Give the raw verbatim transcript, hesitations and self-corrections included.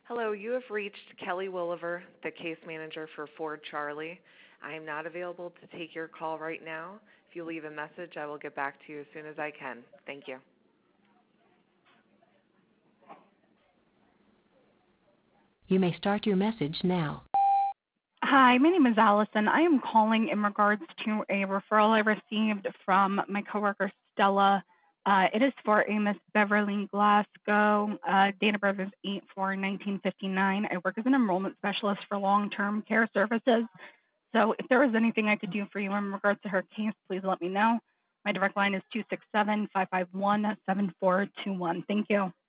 Hello, you have reached Kelly Williver, the case manager for Ford Charlie. I am not available to take your call right now. If you leave a message, I will get back to you as soon as I can. Thank you. You may start your message now. Hi, my name is Allison. I am calling in regards to a referral I received from my coworker Stella. Uh, it is for a Miss Beverly Glasgow. Uh, date of birth is eight four nineteen fifty-nine. I work as an enrollment specialist for long-term care services. So if there is anything I could do for you in regards to her case, please let me know. My direct line is two six seven, five five one, seven four two one. Thank you.